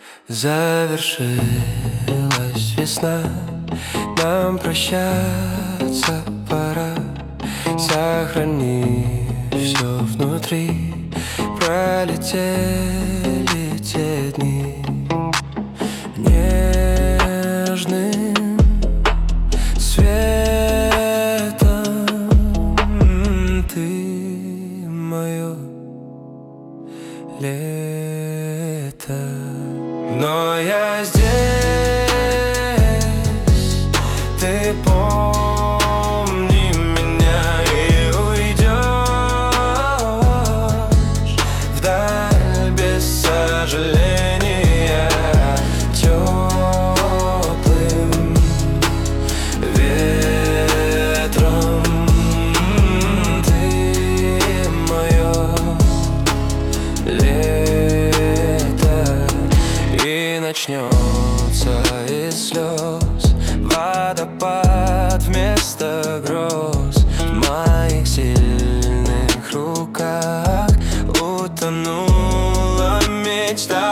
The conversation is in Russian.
Завершилась весна, нам прощаться пора. Сохрани все внутри, пролетели те дни. Нежным светом ты мое лето. Но я здесь, ты помни меня и уйдешь вдаль без сожаления. Теплым ветром ты мое лето. И начнется из слез водопад вместо гроз. В моих сильных руках утонула мечта.